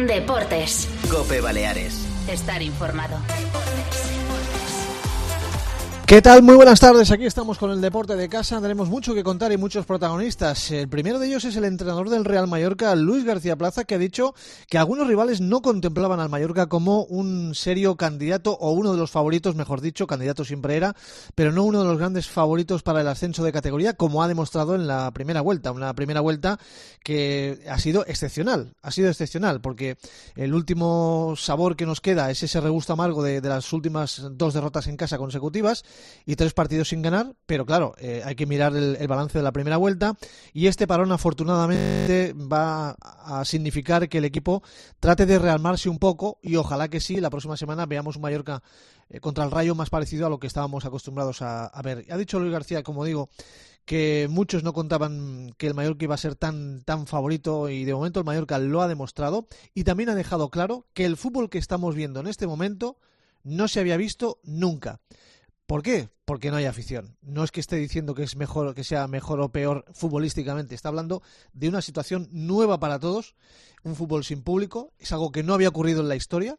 Deportes. COPE Baleares. Estar informado. ¿Qué tal? Muy buenas tardes, aquí estamos con el deporte de casa, tenemos mucho que contar y muchos protagonistas. El primero de ellos es el entrenador del Real Mallorca, Luis García Plaza, que ha dicho que algunos rivales no contemplaban al Mallorca como un serio candidato, o uno de los favoritos, mejor dicho, candidato siempre era, pero no uno de los grandes favoritos para el ascenso de categoría, como ha demostrado en la primera vuelta, una primera vuelta que ha sido excepcional, porque el último sabor que nos queda es ese regusto amargo de las últimas 2 derrotas en casa consecutivas, y 3 partidos sin ganar, pero claro, hay que mirar el balance de la primera vuelta, y este parón afortunadamente va a significar que el equipo trate de rearmarse un poco, y ojalá que sí, la próxima semana veamos un Mallorca contra el Rayo más parecido a lo que estábamos acostumbrados a ver. Ha dicho Luis García, como digo, que muchos no contaban que el Mallorca iba a ser tan favorito, y de momento el Mallorca lo ha demostrado, y también ha dejado claro que el fútbol que estamos viendo en este momento no se había visto nunca. ¿Por qué? Porque no hay afición. No es que esté diciendo que es mejor, que sea mejor o peor futbolísticamente. Está hablando de una situación nueva para todos, un fútbol sin público. Es algo que no había ocurrido en la historia.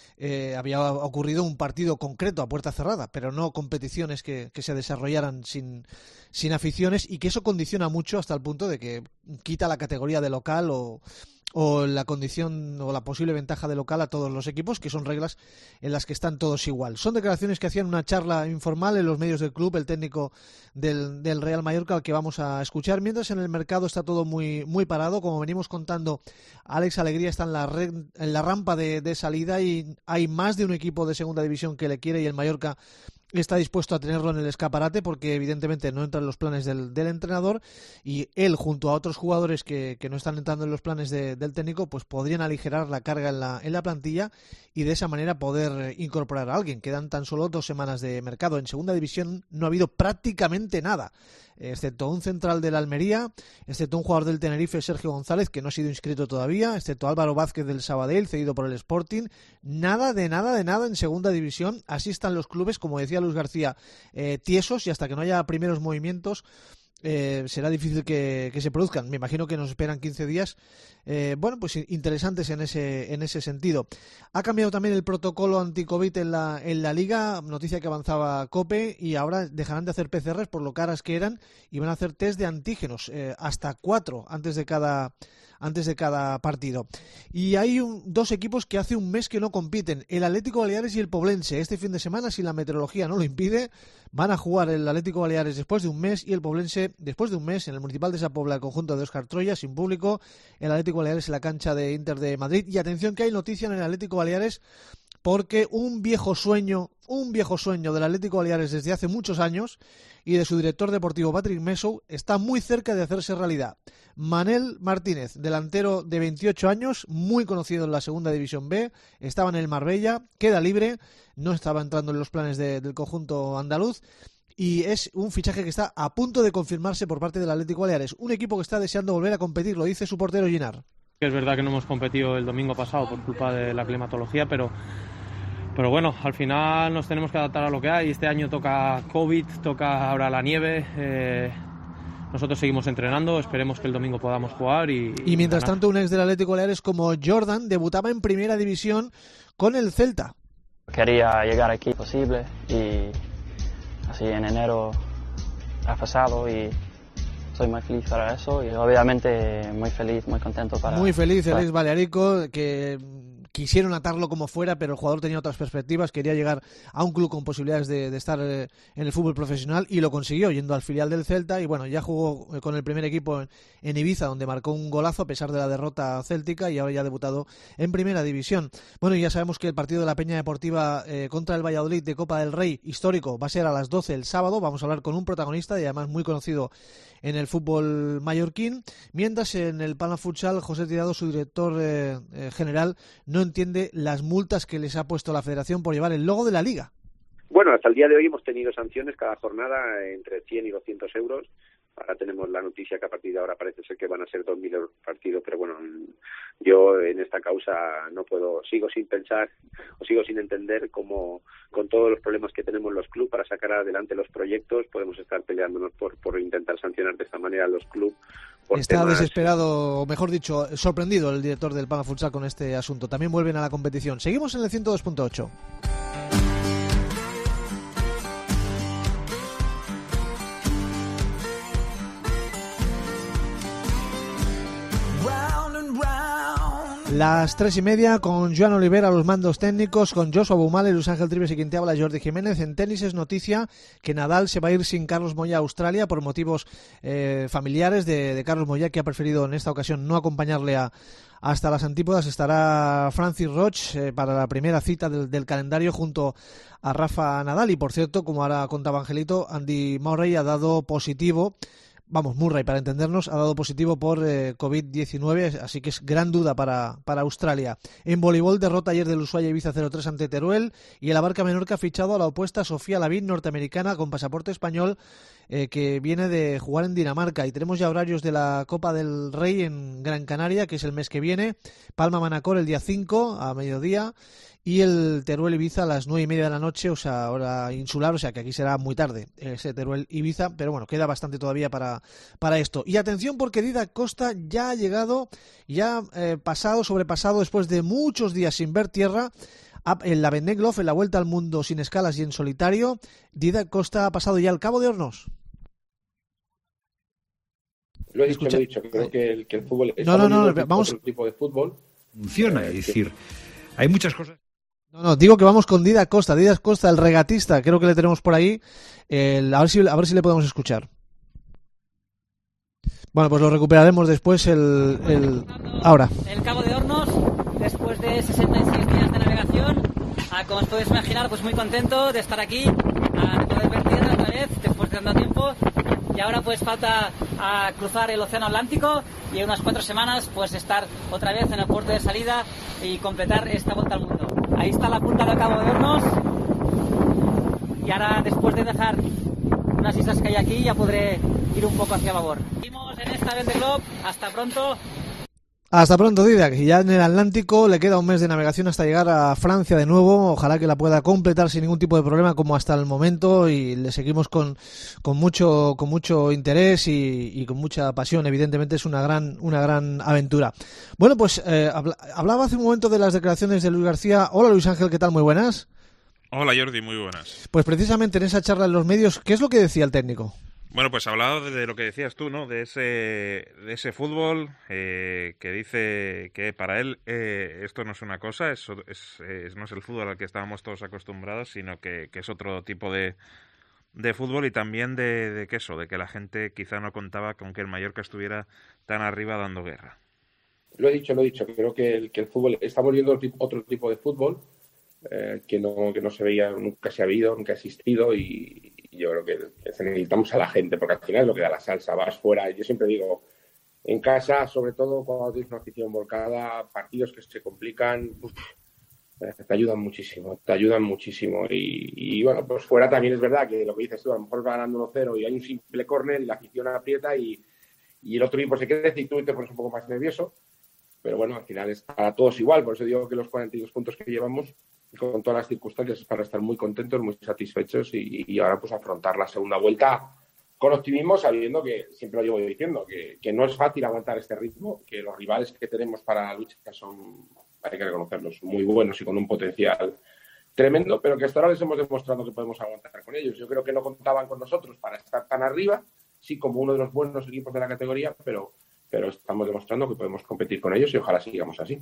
Había ocurrido un partido concreto a puerta cerrada, pero no competiciones que se desarrollaran sin aficiones, y que eso condiciona mucho hasta el punto de que quita la categoría de local o la condición o la posible ventaja de local a todos los equipos, que son reglas en las que están todos igual. Son declaraciones que hacían una charla informal en los medios del club el técnico del Real Mallorca, al que vamos a escuchar, mientras en el mercado está todo muy parado. Como venimos contando, Alex Alegría está en la rampa de salida, y hay más de un equipo de segunda división que le quiere, y el Mallorca está dispuesto a tenerlo en el escaparate, porque evidentemente no entra en los planes del entrenador, y él, junto a otros jugadores que no están entrando en los planes del técnico, pues podrían aligerar la carga en la plantilla, y de esa manera poder incorporar a alguien. Quedan tan solo 2 semanas de mercado. En segunda división no ha habido prácticamente nada, excepto un central del Almería, excepto un jugador del Tenerife, Sergio González, que no ha sido inscrito todavía, excepto Álvaro Vázquez del Sabadell, cedido por el Sporting. Nada en segunda división. Así están los clubes, como decía Luis García, tiesos, y hasta que no haya primeros movimientos será difícil que se produzcan. Me imagino que nos esperan 15 días pues interesantes en ese sentido. Ha cambiado también el protocolo anti-COVID en la Liga, noticia que avanzaba COPE, y ahora dejarán de hacer PCRs por lo caras que eran, y van a hacer test de antígenos, hasta 4 antes de cada partido. Y hay 2 equipos que hace un mes que no compiten, el Atlético Baleares y el Poblense. Este fin de semana, si la meteorología no lo impide, van a jugar el Atlético Baleares después de un mes y el Poblense después de un mes en el Municipal de Sa Pobla, el conjunto de Óscar Troya, sin público. El Atlético Baleares en la cancha de Inter de Madrid. Y atención, que hay noticia en el Atlético Baleares, porque un viejo sueño del Atlético Baleares desde hace muchos años, y de su director deportivo Patrick Messou, está muy cerca de hacerse realidad. Manel Martínez, delantero de 28 años, muy conocido en la segunda división B, estaba en el Marbella, queda libre, no estaba entrando en los planes del conjunto andaluz, y es un fichaje que está a punto de confirmarse por parte del Atlético Baleares, un equipo que está deseando volver a competir, lo dice su portero Ginar. Es verdad que no hemos competido el domingo pasado por culpa de la climatología, pero bueno, al final nos tenemos que adaptar a lo que hay. Este año toca COVID, toca ahora la nieve. Nosotros seguimos entrenando, esperemos que el domingo podamos jugar y mientras ganar. tanto, un ex del Atlético Baleares como Jordan debutaba en primera división con el Celta. Quería llegar aquí posible, y así en enero ha pasado, y soy muy feliz para eso, y obviamente muy feliz, muy contento para... Muy feliz el ex balearico, que quisieron atarlo como fuera, pero el jugador tenía otras perspectivas, quería llegar a un club con posibilidades de estar en el fútbol profesional, y lo consiguió yendo al filial del Celta, y bueno, ya jugó con el primer equipo en Ibiza, donde marcó un golazo a pesar de la derrota céltica, y ahora ya ha debutado en primera división. Bueno, y ya sabemos que el partido de la Peña Deportiva contra el Valladolid de Copa del Rey histórico va a ser a las 12 el sábado. Vamos a hablar con un protagonista y además muy conocido en el fútbol mallorquín, mientras en el Palma Futsal, José Tirado, su director general, no entiende las multas que les ha puesto la Federación por llevar el logo de la Liga. Bueno, hasta el día de hoy hemos tenido sanciones cada jornada entre 100 y 200 euros Ahora tenemos la noticia que a partir de ahora parece ser que van a ser 2.000 euros por partido, pero bueno, yo en esta causa no puedo, sigo sin pensar o sigo sin entender cómo con todos los problemas que tenemos los clubes para sacar adelante los proyectos podemos estar peleándonos por intentar sancionar de esta manera a los clubes. Está desesperado, o mejor dicho, sorprendido el director del Palma Futsal con este asunto. También vuelven a la competición. Seguimos en el 102.8. Las 3:30 con Joan Olivera a los mandos técnicos, con Joshua Bumale, Luis Ángel Trives y quien te habla, Jordi Jiménez. En tenis es noticia que Nadal se va a ir sin Carlos Moyá a Australia por motivos familiares de Carlos Moyá, que ha preferido en esta ocasión no acompañarle hasta las antípodas. Estará Francis Roch para la primera cita del calendario junto a Rafa Nadal. Y por cierto, como ahora contaba Angelito, Andy Murray ha dado positivo. Murray, para entendernos, ha dado positivo por COVID-19, así que es gran duda para Australia. En voleibol, derrota ayer del Ushuaia Ibiza 0-3 ante Teruel, y el Abarca Menorca ha fichado a la opuesta Sofía Lavín, norteamericana con pasaporte español, que viene de jugar en Dinamarca. Y tenemos ya horarios de la Copa del Rey en Gran Canaria, que es el mes que viene. Palma Manacor el día 5 a mediodía, y el Teruel Ibiza a las 9:30 de la noche, o sea, hora insular, o sea que aquí será muy tarde ese Teruel Ibiza, pero bueno, queda bastante todavía para esto. Y atención, porque Didac Costa ya ha llegado, ya sobrepasado después de muchos días sin ver tierra, en la Vendée Globe, en la Vuelta al Mundo sin escalas y en solitario. Didac Costa ha pasado ya al Cabo de Hornos. Lo he dicho, creo que el fútbol es otro tipo de fútbol. Funciona, es decir, hay muchas cosas. No, digo que vamos con Didac Costa, el regatista, creo que le tenemos por ahí, a ver si le podemos escuchar. Bueno, pues lo recuperaremos después ahora. El Cabo de Hornos, después de 66 días de navegación, como os podéis imaginar, pues muy contento de estar aquí, de poder ver tierra otra vez, después de tanto tiempo. Y ahora pues falta cruzar el Océano Atlántico y en unas 4 semanas pues estar otra vez en el puerto de salida y completar esta vuelta al mundo. Ahí está la punta del Cabo de Hornos, y ahora, después de dejar unas islas que hay aquí, ya podré ir un poco hacia babor. Seguimos en esta Vendée Globe. Hasta pronto. Hasta pronto, Didac. Y ya en el Atlántico le queda un mes de navegación hasta llegar a Francia de nuevo. Ojalá que la pueda completar sin ningún tipo de problema como hasta el momento, y le seguimos con mucho interés y con mucha pasión. Evidentemente es una gran aventura. Bueno, pues hablaba hace un momento de las declaraciones de Luis García. Hola, Luis Ángel, ¿qué tal? Muy buenas. Hola, Jordi, muy buenas. Pues precisamente en esa charla en los medios, ¿qué es lo que decía el técnico? Bueno, pues hablaba de lo que decías tú, ¿no? De ese fútbol que dice que para él esto no es una cosa, no es el fútbol al que estábamos todos acostumbrados, sino que es otro tipo de fútbol, y también de que la gente quizá no contaba con que el Mallorca estuviera tan arriba dando guerra. Lo he dicho, creo que el fútbol, estamos viendo otro tipo de fútbol que no se veía, nunca se ha habido, nunca ha existido, y yo creo que necesitamos a la gente, porque al final es lo que da la salsa. Vas fuera, yo siempre digo, en casa, sobre todo cuando tienes una afición volcada, partidos que se complican, te ayudan muchísimo, y bueno, pues fuera también es verdad que lo que dices tú, a lo mejor va ganando 1-0 y hay un simple córner y la afición aprieta y el otro equipo se crece y tú te pones un poco más nervioso, pero bueno, al final es para todos igual. Por eso digo que los 42 puntos que llevamos, con todas las circunstancias, es para estar muy contentos, muy satisfechos, y ahora pues afrontar la segunda vuelta con optimismo, sabiendo que, siempre lo llevo diciendo, que no es fácil aguantar este ritmo, que los rivales que tenemos para la lucha son, hay que reconocerlos, muy buenos y con un potencial tremendo, pero que hasta ahora les hemos demostrado que podemos aguantar con ellos. Yo creo que no contaban con nosotros para estar tan arriba, sí, como uno de los buenos equipos de la categoría, pero estamos demostrando que podemos competir con ellos, y ojalá sigamos así.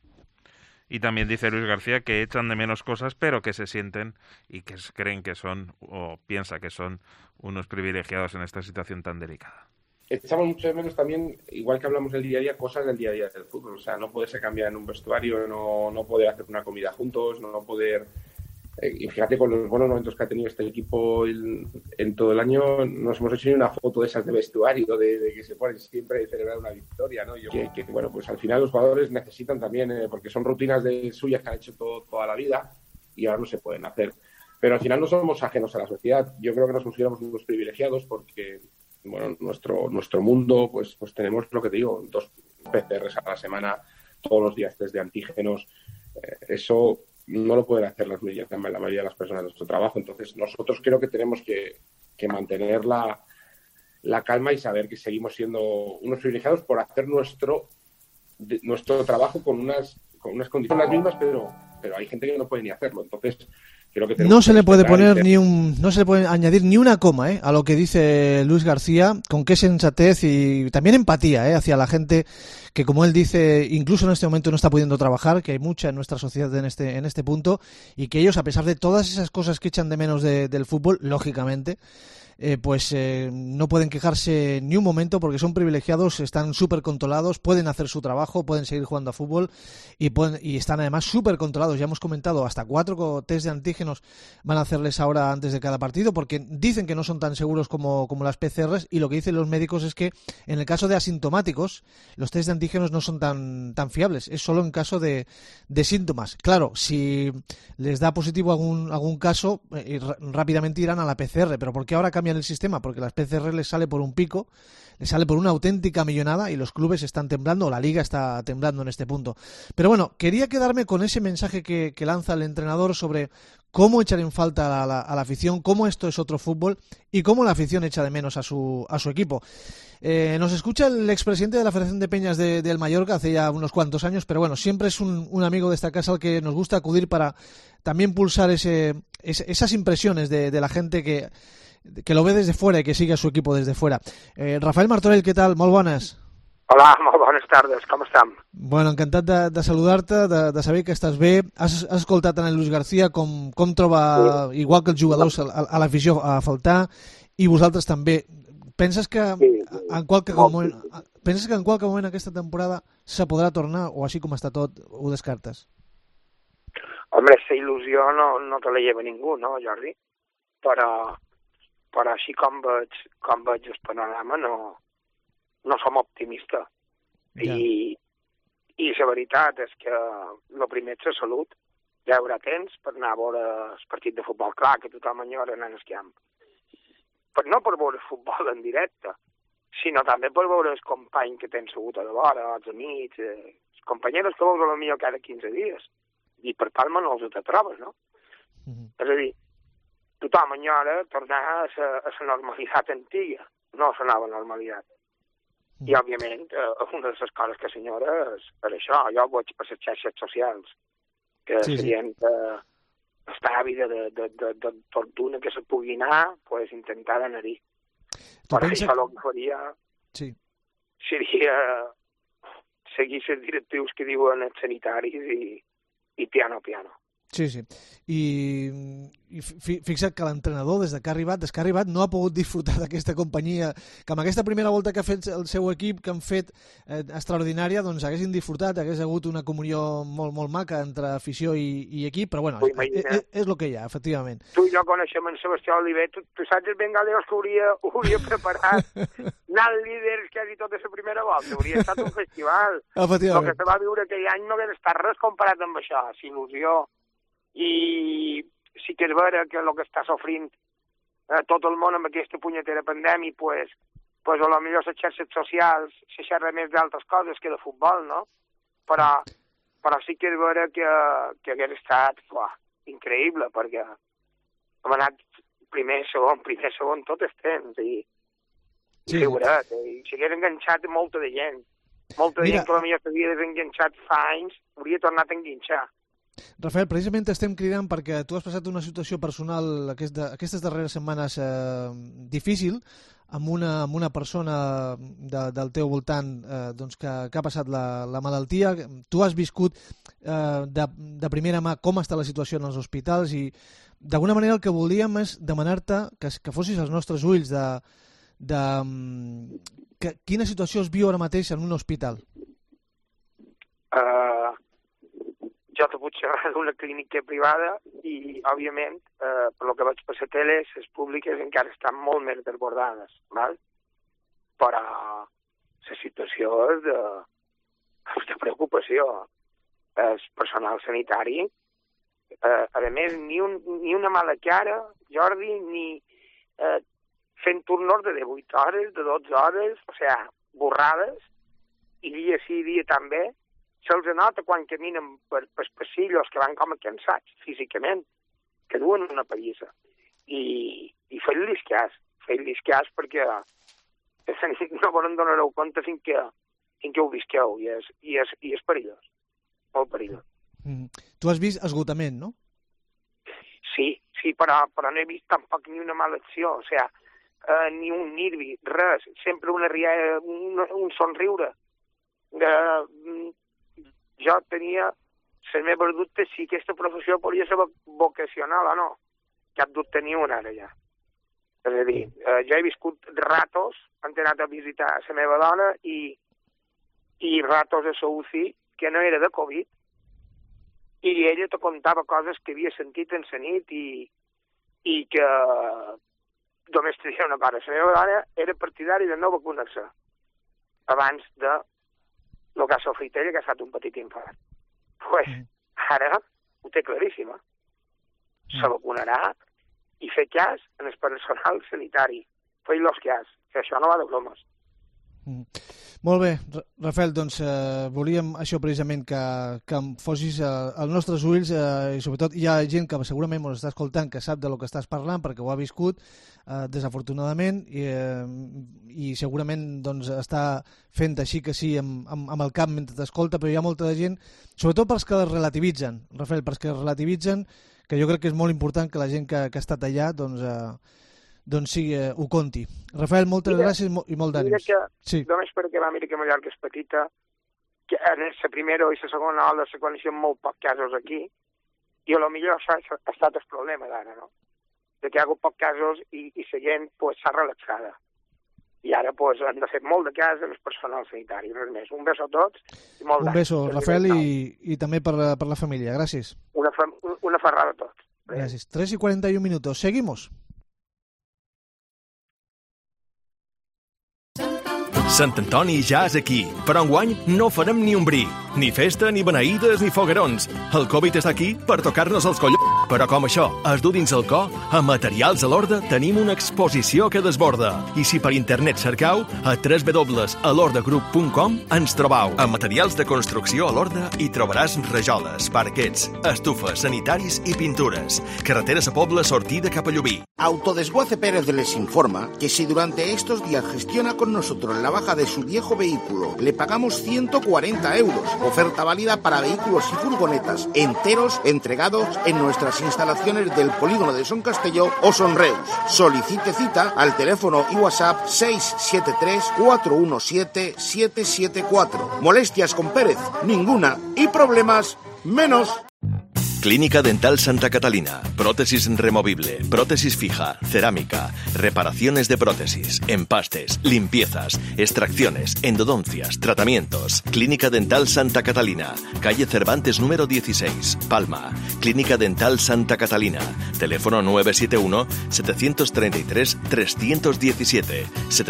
Y también dice Luis García que echan de menos cosas, pero que se sienten y que creen que son, o piensa que son, unos privilegiados en esta situación tan delicada. Echamos mucho de menos también, igual que hablamos del día a día, cosas del día a día del fútbol. O sea, no poderse cambiar en un vestuario, no poder hacer una comida juntos, no poder... Y fíjate, con los buenos momentos que ha tenido este equipo en todo el año, nos hemos hecho ni una foto de esas de vestuario, de que se ponen siempre a celebrar una victoria, ¿no? Que bueno, pues al final los jugadores necesitan también, porque son rutinas suyas que han hecho toda la vida y ahora no se pueden hacer. Pero al final no somos ajenos a la sociedad. Yo creo que nos consideramos unos privilegiados porque bueno, nuestro mundo, pues tenemos lo que te digo, 2 PCRs a la semana, todos los días test de antígenos. Eso no lo pueden hacer la mayoría de las personas de nuestro trabajo. Entonces, nosotros creo que tenemos que mantener la calma y saber que seguimos siendo unos privilegiados por hacer nuestro trabajo con unas condiciones las mismas, pero hay gente que no puede ni hacerlo. Entonces, creo que no se le puede poner no se le puede añadir ni una coma a lo que dice Luis García, con qué sensatez y también empatía hacia la gente que, como él dice, incluso en este momento no está pudiendo trabajar, que hay mucha en nuestra sociedad en este punto, y que ellos, a pesar de todas esas cosas que echan de menos del fútbol, lógicamente, no pueden quejarse ni un momento porque son privilegiados, están súper controlados, pueden hacer su trabajo, pueden seguir jugando a fútbol y están además súper controlados. Ya hemos comentado, hasta 4 test de antígenos van a hacerles ahora antes de cada partido porque dicen que no son tan seguros como las PCRs, y lo que dicen los médicos es que en el caso de asintomáticos los test de antígenos no son tan fiables, es solo en caso de síntomas. Claro, si les da positivo algún caso, rápidamente irán a la PCR, pero ¿por qué ahora cambian el sistema? Porque las PCR les sale por un pico, les sale por una auténtica millonada, y los clubes están temblando, la liga está temblando en este punto. Pero bueno, quería quedarme con ese mensaje que lanza el entrenador sobre cómo echar en falta a la afición, cómo esto es otro fútbol y cómo la afición echa de menos a su equipo. Nos escucha el expresidente de la Federación de Peñas del Mallorca hace ya unos cuantos años, pero bueno, siempre es un amigo de esta casa al que nos gusta acudir para también pulsar esas impresiones de la gente que lo ve desde fuera y que sigue a su equipo desde fuera. Rafael Martorell, què tal? Molt bones. Hola, molt bones tardes, com estem? Bueno, encantat de saludar-te, de saber que estàs bé. Has escoltat en Luis García com troba, igual que els jugadors, a l'afició a faltar, i vosaltres també. Penses que en qualque moment aquesta temporada se podrà tornar, o així com està tot, ho descartes? Hombre, esta il·lusió no te la lleva ningú, no, Jordi? Però així com veig el panorama no som optimistes. Ja. I la veritat és que el primer és la salut. Ja hi haurà temps per anar a veure el partit de futbol. Clar, que tothom enyora anar al camp. Però no per veure el futbol en directe, sinó també per veure els companys que tens segut a la vora, els amics, els companyeros que veus potser cada 15 dies. I per Palma no els te trobes, no? És a dir, tothom enyora tornar a la normalitat antiga, no a la nova normalitat. I, òbviament, una de les coses que senyora és per això. Jo ho veig per les xarxes socials, que serien està àvida de fortuna que se pugui anar, pues intentar anar-hi. Per això el que faria seria seguir les directrius que diuen els sanitaris i piano. Sí. I fixa't que l'entrenador, des que ha arribat, no ha pogut disfrutar d'aquesta companyia, que amb aquesta primera volta que ha fet el seu equip, que han fet extraordinària, doncs haguessin disfrutat, hagués hagut una comunió molt maca entre afició i equip, però bueno, és el que hi ha, efectivament. Tu i jo coneixem en Sebastià Oliver, tu saps els bengaleos que hauria preparat anar líders quasi tota la primera volta, hauria estat un festival. Efectivament. El que se va viure aquell any no hauria estat res comparat amb això, il·lusió. I sí que és vera que el que està sofrint tot el món amb aquesta punyetera pandèmia, pues a lo millor les xarxes socials se xerra més d'altres coses que de futbol, no? Però sí que és vera que hagués estat increïble, perquè hem anat primer, segon tot el temps, i figurat, i s'hagués enganxat molta de gent. Molta de gent que potser s'havia desenganxat fa anys, hauria tornat a enganxar. Rafael, precisament estem cridant perquè tu has passat una situació personal aquestes darreres setmanes difícil amb una persona del teu voltant que ha passat la malaltia. Tu has viscut de primera mà com està la situació en els hospitals i d'alguna manera el que volíem és demanar-te que fossis als nostres ulls de quina situació es viu ara mateix en un hospital. Jo te puc xerrar d'una clínica privada i, òbviament, per lo que veig per la tele, les públiques encara estan molt més desbordades, val? Però la situació és de preocupació. El personal sanitari, a més, ni una mala cara, Jordi, ni fent turnos de 18 hores, de 12 hores, o sigui, borrades, i dia sí, dia també, se'ls nota quan caminen per passillos que van com a cansats físicament, que duen una pallissa. I feia-los cas perquè no vos en donareu compte fins que ho visqueu, i és perillós, molt perillós. Tu has vist esgotament, no? Sí, però no he vist tampoc ni una mala acció, o sigui, ni un nervi, res, sempre una rialla, un somriure. Jo tenia les meves dubtes si aquesta professió podria ser vocacional o no. Cap dubte ni un ara ja. És a dir, jo he viscut ratos, han anat a visitar la meva dona i ratos a la UCI que no era de Covid, i ella te contava coses que havia sentit en la nit i que només te diré una cosa, la meva dona era partidària de no vacunar-se abans de el que ha sofrit ella, que ha estat un petit infart. Pues ara ho té claríssima. Se vacunarà i fer cas en el personal sanitari. Fer-los cas, que això no va de bromes. Molt bé, Rafael, doncs volíem això precisament que em fossis als nostres ulls i sobretot hi ha gent que segurament ens està escoltant que sap de lo que estàs parlant perquè ho ha viscut desafortunadament i segurament doncs, està fent així que sí amb el cap mentre t'escolta, però hi ha molta de gent, sobretot pels que relativitzen, Rafael, pels que relativitzen, que jo crec que és molt important que la gent que ha estat allà doncs sí, ho conti. Rafael, moltes gràcies i molt d'ànims. Sí. Només perquè mira que Mallorca és petita, que en la primera i la segona ola se coneixen molt pocs casos aquí, i a lo millor això ha estat el problema d'ara, no? De que hi ha hagut pocs casos i la gent s'ha relaxada. I ara han de fer molt de cas en el personal sanitari, res més. Un beso a tots i molt d'ànims. Un beso, Rafael, i també per la família. Gràcies. Una ferrada a tots. Gràcies. 3:41 minutos. Seguimos. Sant Antoni ja és aquí, però enguany no farem ni un bri, ni festa, ni beneïdes, ni foguerons. El Covid està aquí per tocar-nos els collons. Però com això es du dins el cor, a Materials a l'Horda tenim una exposició que desborda. I si per internet cercau, a www.alordagroup.com ens trobau. A Materials de Construcció a l'Horda hi trobaràs rajoles, parquets, estufes, sanitaris i pintures. Carreteres a Pobla, sortida cap a Llubí. Autodesguace Pérez les informa que si durante estos días gestiona con nosotros la baja de su viejo vehículo, le pagamos 140 euros. Oferta válida para vehículos y furgonetas enteros entregados en nuestras instalaciones del polígono de Son Castelló o Son Reus. Solicite cita al teléfono y WhatsApp 673-417-774. Molestias con Pérez, ninguna. Y problemas, menos. Clínica Dental Santa Catalina. Prótesis removible, prótesis fija, cerámica, reparaciones de prótesis, empastes, limpiezas, extracciones, endodoncias, tratamientos. Clínica Dental Santa Catalina. Calle Cervantes número 16, Palma. Clínica Dental Santa Catalina. Teléfono 971-733-317.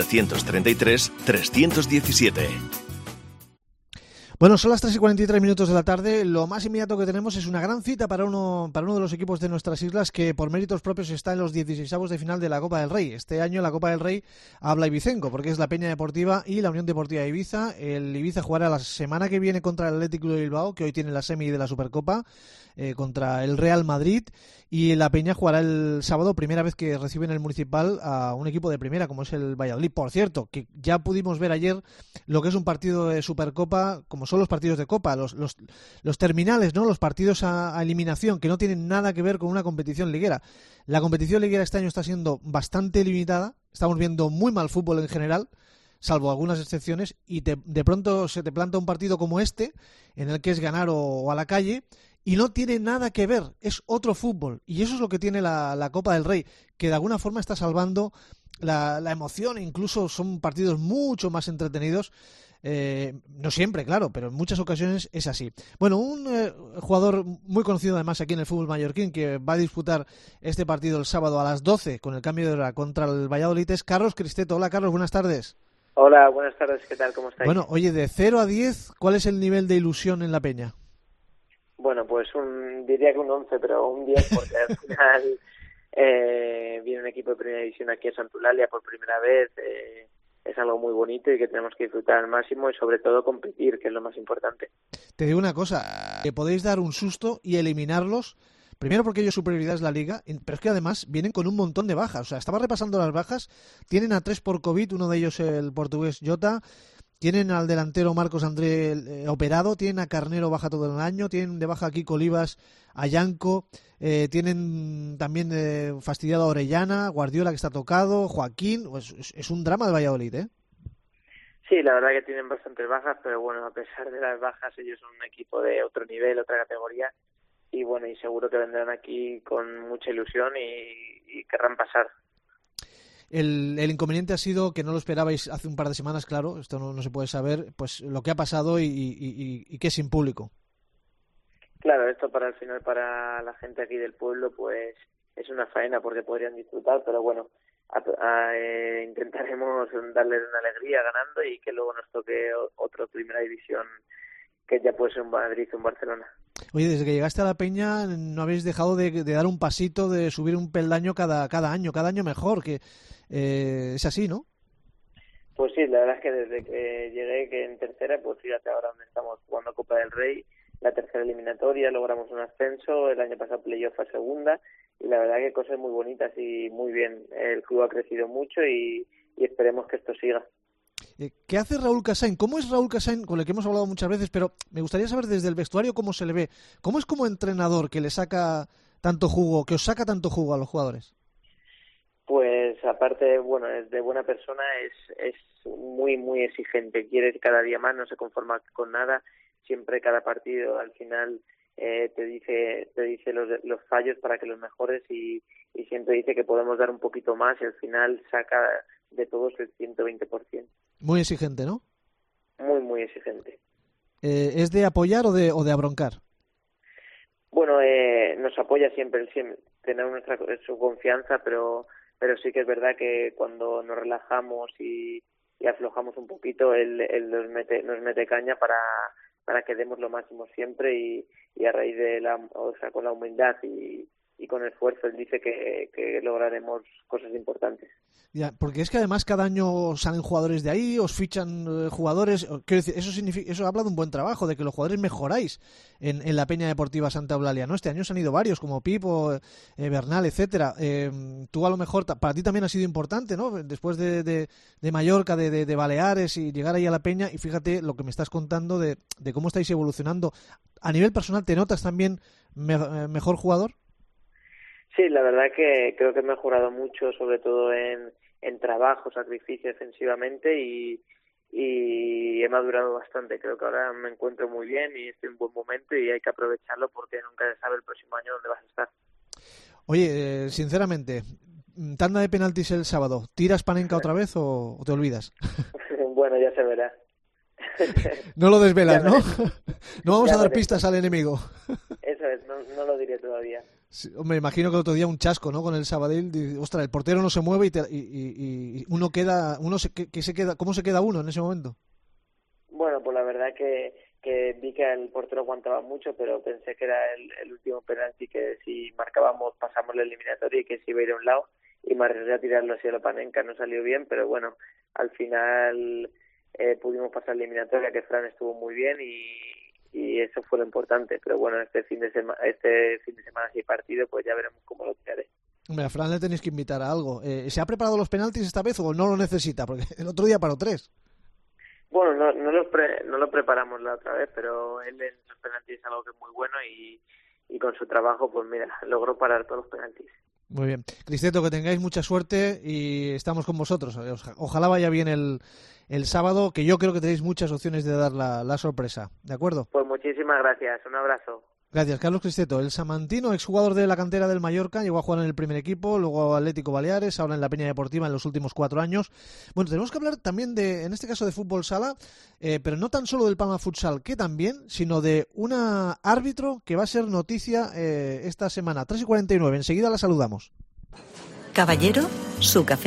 733-317. Bueno, son las 3:43 minutos de la tarde. Lo más inmediato que tenemos es una gran cita para uno de los equipos de nuestras islas que por méritos propios está en los 16avos de final de la Copa del Rey. Este año la Copa del Rey habla ibicenco porque es la Peña Deportiva y la Unión Deportiva de Ibiza. El Ibiza jugará la semana que viene contra el Atlético de Bilbao, que hoy tiene la semi de la Supercopa, contra el Real Madrid, y la Peña jugará el sábado, primera vez que recibe en el Municipal a un equipo de primera como es el Valladolid. Por cierto, que ya pudimos ver ayer lo que es un partido de Supercopa, como son los partidos de Copa, los terminales, ¿no? Los partidos a eliminación, que no tienen nada que ver con una competición liguera. La competición liguera este año está siendo bastante limitada, estamos viendo muy mal fútbol en general, salvo algunas excepciones, y de pronto se te planta un partido como este, en el que es ganar o a la calle, y no tiene nada que ver, es otro fútbol, y eso es lo que tiene la Copa del Rey, que de alguna forma está salvando la emoción, incluso son partidos mucho más entretenidos, no siempre, claro, pero en muchas ocasiones es así. Bueno, un jugador muy conocido además aquí en el fútbol mallorquín que va a disputar este partido el sábado a las 12 con el cambio de hora contra el Valladolid es Carlos Cristeto. Hola Carlos, buenas tardes. Hola, buenas tardes, ¿qué tal? ¿Cómo estáis? Bueno, oye, de 0 a 10, ¿cuál es el nivel de ilusión en la Peña? Bueno, pues diría que un 11, pero un 10 porque al final Viene un equipo de primera división aquí a Santulalia por primera vez. Es algo muy bonito y que tenemos que disfrutar al máximo y sobre todo competir, que es lo más importante. Te digo una cosa, que podéis dar un susto y eliminarlos, primero porque ellos superioridad es la Liga, pero es que además vienen con un montón de bajas. O sea, estaba repasando las bajas, tienen a 3 por COVID, uno de ellos el portugués Jota, tienen al delantero Marcos André operado, tienen a Carnero baja todo el año, tienen de baja a Kiko Olivas, a Yanco, tienen también fastidiado a Orellana, Guardiola que está tocado, Joaquín, pues es un drama de Valladolid, ¿eh? Sí, la verdad que tienen bastantes bajas, pero bueno, a pesar de las bajas, ellos son un equipo de otro nivel, otra categoría, y bueno, y seguro que vendrán aquí con mucha ilusión y querrán pasar. El inconveniente ha sido que no lo esperabais hace un par de semanas, claro, esto no se puede saber, pues lo que ha pasado y que es sin público. Claro, esto para el final, para la gente aquí del pueblo, pues es una faena porque podrían disfrutar, pero bueno, intentaremos darles una alegría ganando y que luego nos toque otra primera división, que ya puede ser un Madrid o un Barcelona. Oye, desde que llegaste a la Peña no habéis dejado de dar un pasito, de subir un peldaño cada año mejor, que es así, ¿no? Pues sí, la verdad es que desde que llegué, que en tercera, pues fíjate ahora donde estamos jugando Copa del Rey, la tercera eliminatoria, logramos un ascenso, el año pasado playoff a segunda, y la verdad que cosas muy bonitas y muy bien. El club ha crecido mucho y esperemos que esto siga. ¿Qué hace Raúl Casain? ¿Cómo es Raúl Casain, con el que hemos hablado muchas veces, pero me gustaría saber desde el vestuario cómo se le ve? ¿Cómo es como entrenador que le saca tanto jugo, que os saca tanto jugo a los jugadores? Pues aparte, bueno, es de buena persona, es muy, muy exigente, quiere cada día más, no se conforma con nada, siempre cada partido al final te dice los fallos para que los mejores y siempre dice que podemos dar un poquito más y al final saca de todos el 120%. Muy exigente, ¿no? Muy, muy exigente. ¿Es de apoyar o de abroncar? Bueno, nos apoya siempre, tenemos su confianza, pero sí que es verdad que cuando nos relajamos y aflojamos un poquito, él nos mete caña para que demos lo máximo siempre y a raíz de con la humildad y con esfuerzo, él dice que lograremos cosas importantes. Ya, porque es que además cada año salen jugadores de ahí, os fichan jugadores, quiero decir, eso habla de un buen trabajo, de que los jugadores mejoráis en la Peña Deportiva Santa Eulalia, ¿no? Este año se han ido varios, como Pipo, Bernal, etcétera. Tú a lo mejor, para ti también ha sido importante, ¿no? Después de Mallorca, de Baleares y llegar ahí a la Peña, y fíjate lo que me estás contando de cómo estáis evolucionando. A nivel personal, ¿te notas también mejor jugador? Sí, la verdad que creo que he mejorado mucho, sobre todo en trabajo, sacrificio defensivamente y he madurado bastante. Creo que ahora me encuentro muy bien y estoy en un buen momento y hay que aprovecharlo porque nunca se sabe el próximo año dónde vas a estar. Oye, sinceramente, tanda de penaltis el sábado, ¿tiras Panenka otra vez o te olvidas? Bueno, ya se verá. No lo desvelas, ¿no? No vamos a dar pistas al enemigo. Eso es, no lo diré todavía. Sí, me imagino que el otro día un chasco, ¿no? Con el Sabadell, ostras, el portero no se mueve y uno queda, ¿cómo se queda uno en ese momento? Bueno, pues la verdad que vi que el portero aguantaba mucho, pero pensé que era el último penalti, que si marcábamos pasamos la eliminatoria y que se iba a ir a un lado, y me arriesgué a tirarlo hacia la Panenka, no salió bien, pero bueno, al final pudimos pasar la eliminatoria, que Fran estuvo muy bien y eso fue lo importante, pero bueno, este fin de semana si hay partido, pues ya veremos cómo lo tiraré. Hombre, a Fran le tenéis que invitar a algo. ¿Se ha preparado los penaltis esta vez o no lo necesita? Porque el otro día paró 3. Bueno, no lo preparamos la otra vez, pero él en los penaltis es algo que es muy bueno y con su trabajo, pues mira, logró parar todos los penaltis. Muy bien. Cristeto, que tengáis mucha suerte y estamos con vosotros. Ojalá vaya bien el sábado, que yo creo que tenéis muchas opciones de dar la sorpresa. ¿De acuerdo? Pues muchísimas gracias. Un abrazo. Gracias, Carlos Cristeto, el samantino, exjugador de la cantera del Mallorca, llegó a jugar en el primer equipo, luego Atlético Baleares, ahora en la Peña Deportiva en los últimos 4 años. Bueno, tenemos que hablar también en este caso de fútbol sala, pero no tan solo del Palma Futsal, que también, sino de una árbitro que va a ser noticia esta semana, 3:49, enseguida la saludamos. Caballero, su café.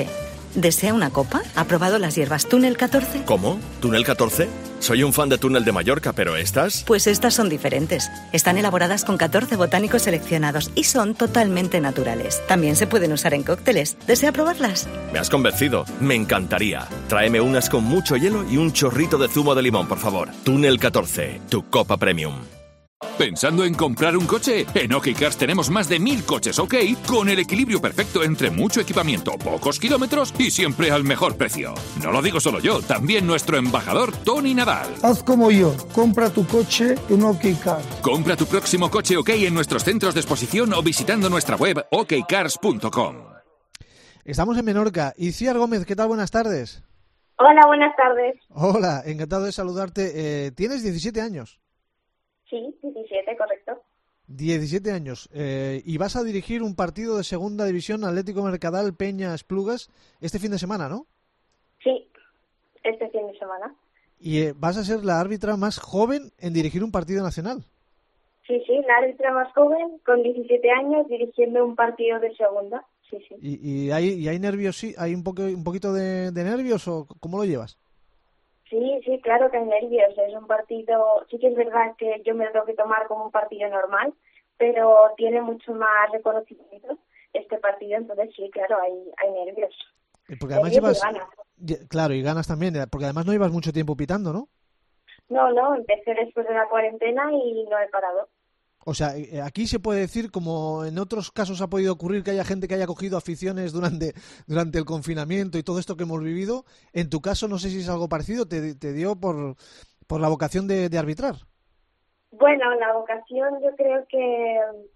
¿Desea una copa? ¿Ha probado las hierbas Túnel 14? ¿Cómo? ¿Túnel 14? Soy un fan de Túnel de Mallorca, pero ¿estas? Pues estas son diferentes. Están elaboradas con 14 botánicos seleccionados y son totalmente naturales. También se pueden usar en cócteles. ¿Desea probarlas? Me has convencido. Me encantaría. Tráeme unas con mucho hielo y un chorrito de zumo de limón, por favor. Túnel 14, tu copa premium. ¿Pensando en comprar un coche? En OK Cars tenemos más de 1000 coches OK con el equilibrio perfecto entre mucho equipamiento, pocos kilómetros y siempre al mejor precio. No lo digo solo yo, también nuestro embajador Tony Nadal. Haz como yo, compra tu coche en OK Cars. Compra tu próximo coche OK en nuestros centros de exposición o visitando nuestra web okcars.com. Estamos en Menorca. Iciar Gómez, ¿qué tal? Buenas tardes. Hola, buenas tardes. Hola, encantado de saludarte. ¿Tienes 17 años? Sí, 17, correcto. 17 años. Y vas a dirigir un partido de segunda división Atlético Mercadal Peña Esplugas este fin de semana, ¿no? Sí, este fin de semana. Y vas a ser la árbitra más joven en dirigir un partido nacional. Sí, la árbitra más joven, con 17 años, dirigiendo un partido de segunda. Sí. ¿Y hay nervios? Sí, ¿hay un poquito de nervios o cómo lo llevas? Sí, claro que hay nervios. Es un partido, sí que es verdad que yo me lo tengo que tomar como un partido normal, pero tiene mucho más reconocimiento este partido, entonces sí, claro, hay nervios. Porque además claro, y ganas también, porque además no llevas mucho tiempo pitando, ¿no? No, empecé después de la cuarentena y no he parado. O sea, aquí se puede decir, como en otros casos ha podido ocurrir, que haya gente que haya cogido aficiones durante el confinamiento y todo esto que hemos vivido. En tu caso, no sé si es algo parecido, te dio por la vocación de arbitrar. Bueno, la vocación yo creo que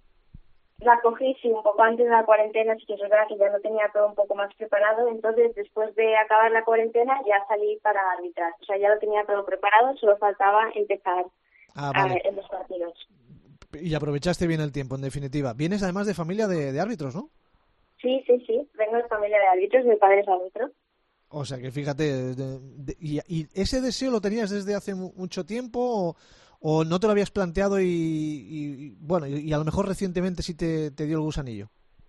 la cogí un poco antes de la cuarentena, así que es verdad que ya lo tenía todo un poco más preparado. Entonces, después de acabar la cuarentena, ya salí para arbitrar. O sea, ya lo tenía todo preparado, solo faltaba empezar en los partidos. Y aprovechaste bien el tiempo, en definitiva. Vienes además de familia de árbitros, ¿no? Sí. Vengo de familia de árbitros, mi padre es árbitro. O sea que fíjate, ¿y ese deseo lo tenías desde hace mucho tiempo o no te lo habías planteado y a lo mejor recientemente sí te dio el gusanillo?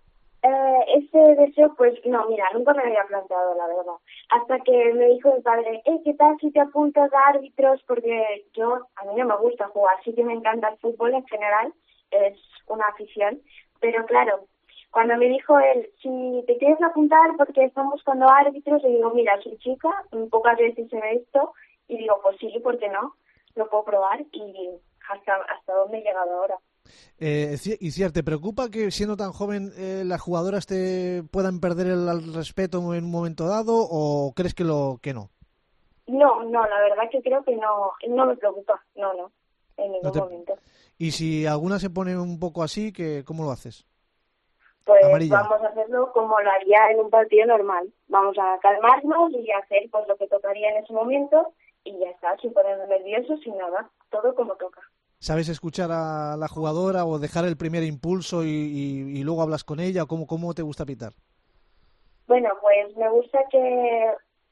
Ese deseo, pues no, mira, nunca me había planteado, la verdad. Hasta que me dijo mi padre, ¿qué tal si te apuntas a árbitros? Porque a mí no me gusta jugar, sí que me encanta el fútbol en general, es una afición, pero claro, cuando me dijo él, si te quieres apuntar porque están buscando árbitros, le digo, mira, soy chica, pocas veces se ve esto, y digo, pues sí, ¿por qué no? Lo puedo probar y hasta dónde he llegado ahora. Iciar, ¿te preocupa que siendo tan joven las jugadoras te puedan perder el respeto en un momento dado o crees que no? No, la verdad que creo que no me preocupa, no, en ningún momento. ¿Y si alguna se pone un poco así, cómo lo haces? Pues Amarilla. Vamos a hacerlo como lo haría en un partido normal. Vamos a calmarnos y hacer pues lo que tocaría en ese momento y ya está, sin ponernos nerviosos, sin nada, todo como toca. ¿Sabes escuchar a la jugadora o dejar el primer impulso y luego hablas con ella? ¿Cómo te gusta pitar? Bueno, pues me gusta que...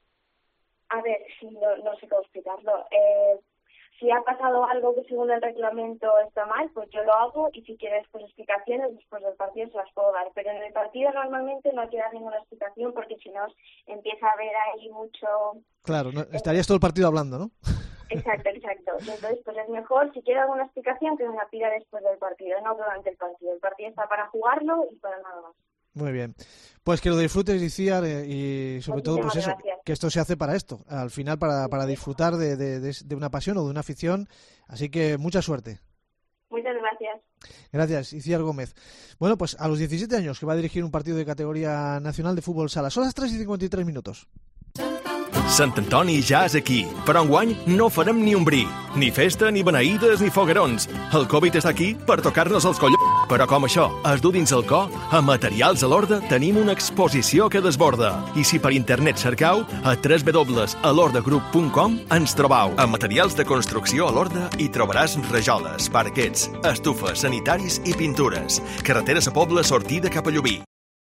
A ver, no sé cómo explicarlo. Si ha pasado algo que según el reglamento está mal, pues yo lo hago y si quieres pues explicaciones después del partido se las puedo dar. Pero en el partido normalmente no hay que dar ninguna explicación porque si no empieza a haber ahí mucho... Claro, estarías todo el partido hablando, ¿no? Exacto. Y entonces, pues es mejor, si quiere alguna explicación, que me la pida después del partido, no durante el partido. El partido está para jugarlo y para nada más. Muy bien. Pues que lo disfrutes, Iciar, y sobre todo, pues eso, que esto se hace para esto. Al final, para disfrutar de una pasión o de una afición. Así que mucha suerte. Muchas gracias. Gracias, Iciar Gómez. Bueno, pues a los 17 años que va a dirigir un partido de categoría nacional de fútbol sala. Son las 3:53 minutos. Sant Antoni ja és aquí, però enguany no farem ni un bri, ni festa, ni beneïdes, ni foguerons. El Covid és aquí per tocar-nos els collons. Però com això es du dins el cor, a Materials a l'Horda tenim una exposició que desborda. I si per internet cercau, a www.alordagroup.com ens trobau. A Materials de Construcció a l'Horda hi trobaràs rajoles, parquets, estufes, sanitaris i pintures. Carreteres a Pobla, sortida cap a Llubí.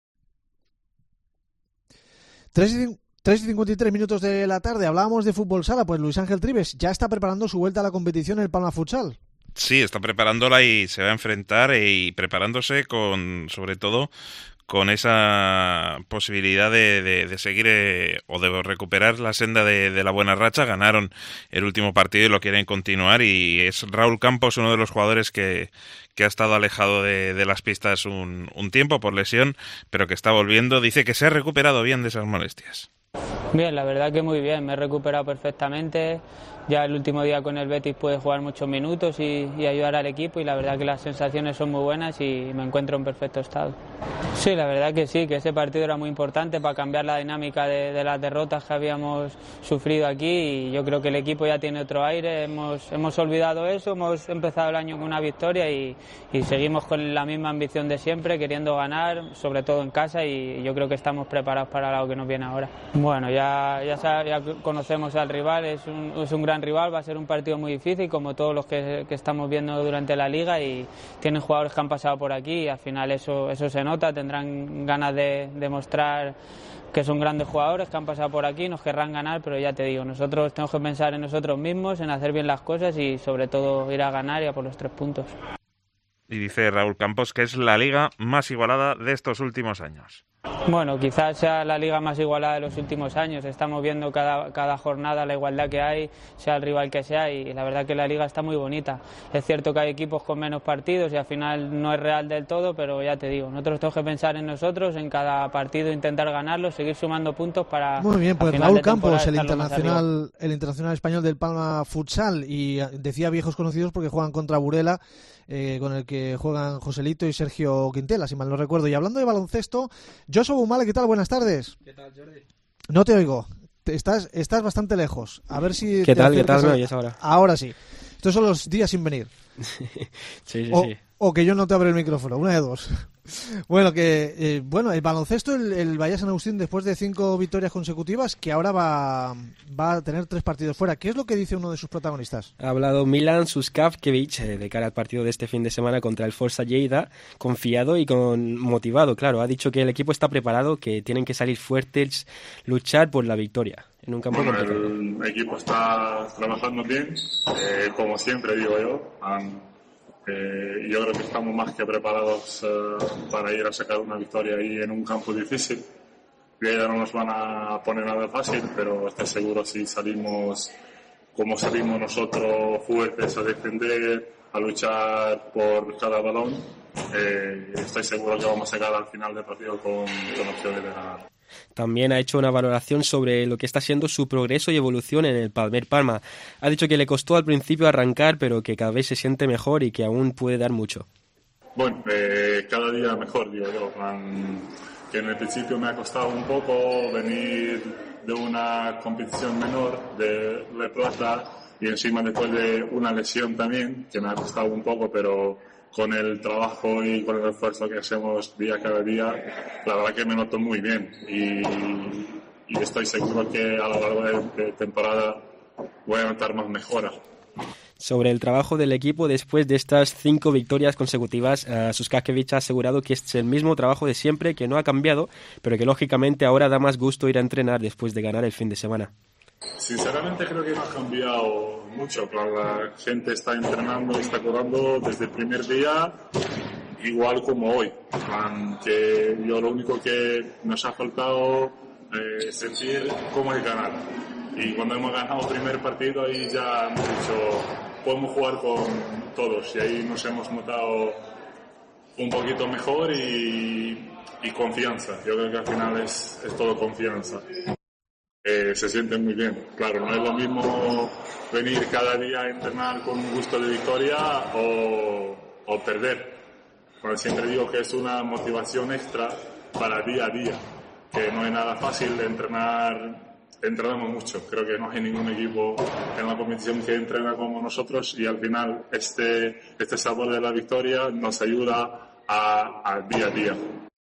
3:53 minutos de la tarde, hablábamos de fútbol sala, pues Luis Ángel Trives ya está preparando su vuelta a la competición en el Palma Futsal. Sí, está preparándola y se va a enfrentar y preparándose sobre todo con esa posibilidad de seguir o de recuperar la senda de la buena racha. Ganaron el último partido y lo quieren continuar, y es Raúl Campos uno de los jugadores que ha estado alejado de las pistas un tiempo por lesión, pero que está volviendo. Dice que se ha recuperado bien de esas molestias. Bien, la verdad que muy bien, me he recuperado perfectamente. Ya el último día con el Betis pude jugar muchos minutos y ayudar al equipo, y la verdad que las sensaciones son muy buenas y me encuentro en perfecto estado. Sí, la verdad que sí, que ese partido era muy importante para cambiar la dinámica de las derrotas que habíamos sufrido aquí, y yo creo que el equipo ya tiene otro aire. Hemos olvidado eso, hemos empezado el año con una victoria y seguimos con la misma ambición de siempre, queriendo ganar, sobre todo en casa, y yo creo que estamos preparados para lo que nos viene ahora. Bueno, ya conocemos al rival, es un gran rival, va a ser un partido muy difícil, como todos los que estamos viendo durante la liga, y tienen jugadores que han pasado por aquí y al final eso se nota. Tendrán ganas de demostrar que son grandes jugadores que han pasado por aquí, nos querrán ganar, pero ya te digo, nosotros tenemos que pensar en nosotros mismos, en hacer bien las cosas y sobre todo ir a ganar y a por los 3 puntos. Y dice Raúl Campos que es la liga más igualada de estos últimos años. Bueno, quizás sea la liga más igualada de los últimos años. Estamos viendo cada jornada la igualdad que hay, sea el rival que sea, y la verdad que la liga está muy bonita. Es cierto que hay equipos con menos partidos y al final no es real del todo, pero ya te digo, nosotros tenemos que pensar en nosotros, en cada partido intentar ganarlo, seguir sumando puntos para... Muy bien, pues Raúl Campos, el internacional español del Palma Futsal, y decía viejos conocidos porque juegan contra Burela, con el que juegan Joselito y Sergio Quintela, si mal no recuerdo. Y hablando de baloncesto, Joshua Bumale, ¿qué tal? Buenas tardes. ¿Qué tal, Jordi? No te oigo. Estás bastante lejos. A ver si... ¿Qué tal? ¿Me oyes ahora? Ahora sí. Estos son los días sin venir. Sí. O que yo no te abro el micrófono, una de dos. Bueno, el baloncesto, el Bahía San Agustín, después de 5 victorias consecutivas, que ahora va a tener 3 partidos fuera. ¿Qué es lo que dice uno de sus protagonistas? Ha hablado Milan Suskavkevich de cara al partido de este fin de semana contra el Forza Lleida, confiado y motivado, claro. Ha dicho que el equipo está preparado, que tienen que salir fuertes, luchar por la victoria en un campo complicado. El equipo está trabajando bien, como siempre digo yo. Yo creo que estamos más que preparados para ir a sacar una victoria ahí en un campo difícil. Ya no nos van a poner nada fácil, pero estoy seguro si salimos como salimos nosotros, fuertes a defender, a luchar por cada balón, estoy seguro que vamos a llegar al final del partido con opciones de ganar. También ha hecho una valoración sobre lo que está siendo su progreso y evolución en el Palmer Palma. Ha dicho que le costó al principio arrancar, pero que cada vez se siente mejor y que aún puede dar mucho. Bueno, cada día mejor, digo yo. Que en el principio me ha costado un poco venir de una competición menor de La Plata y encima después de una lesión también, que me ha costado un poco, pero con el trabajo y con el esfuerzo que hacemos día cada día, la verdad que me noto muy bien y estoy seguro que a lo largo de temporada voy a notar más mejoras. Sobre el trabajo del equipo después de estas 5 victorias consecutivas, Suskavkevich ha asegurado que es el mismo trabajo de siempre, que no ha cambiado, pero que lógicamente ahora da más gusto ir a entrenar después de ganar el fin de semana. Sinceramente creo que no ha cambiado mucho. La gente está entrenando y está curando desde el primer día igual como hoy. Que yo lo único que nos ha faltado es sentir cómo es ganar. Y cuando hemos ganado el primer partido ahí ya hemos dicho podemos jugar con todos y ahí nos hemos notado un poquito mejor y confianza. Yo creo que al final es todo confianza. Se sienten muy bien. Claro, no es lo mismo venir cada día a entrenar con un gusto de victoria o perder. Bueno, siempre digo que es una motivación extra para día a día, que no es nada fácil de entrenar. Entrenamos mucho, creo que no hay ningún equipo en la competición que entrena como nosotros y al final este sabor de la victoria nos ayuda a día a día.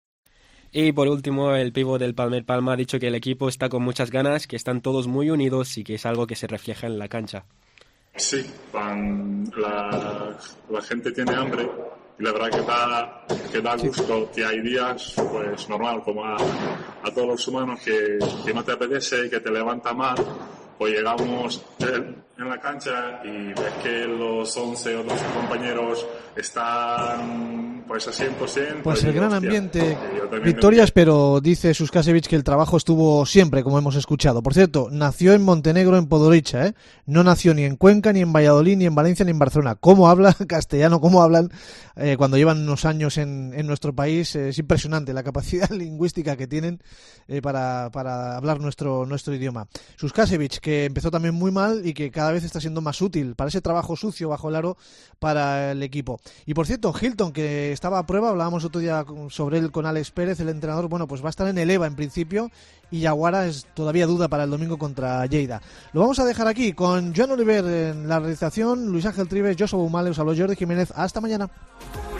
Y por último, el pívot del Palmer Palma ha dicho que el equipo está con muchas ganas, que están todos muy unidos y que es algo que se refleja en la cancha. Sí, la gente tiene hambre y la verdad que da gusto que hay días, pues normal, como a todos los humanos, que no te apetece, que te levanta mal, pues llegamos en la cancha y ver que los 11 otros compañeros están pues a 100%. Pues el gran ambiente, también victorias, pero dice Suskasevich que el trabajo estuvo siempre, como hemos escuchado. Por cierto, nació en Montenegro, en Podgorica, ¿eh? No nació ni en Cuenca, ni en Valladolid, ni en Valencia, ni en Barcelona. ¿Cómo habla castellano? ¿Cómo hablan cuando llevan unos años en nuestro país? Es impresionante la capacidad lingüística que tienen para hablar nuestro idioma. Suskasevich, que empezó también muy mal y que cada vez está siendo más útil para ese trabajo sucio bajo el aro para el equipo. Y por cierto, Hilton, que estaba a prueba, hablábamos otro día sobre él con Alex Pérez, el entrenador, bueno, pues va a estar en el EVA en principio, y Yaguara es todavía duda para el domingo contra Lleida. Lo vamos a dejar aquí con Joan Oliver en la realización, Luis Ángel Trives, Joshua Bumale, os habló Jordi Jiménez. Hasta mañana.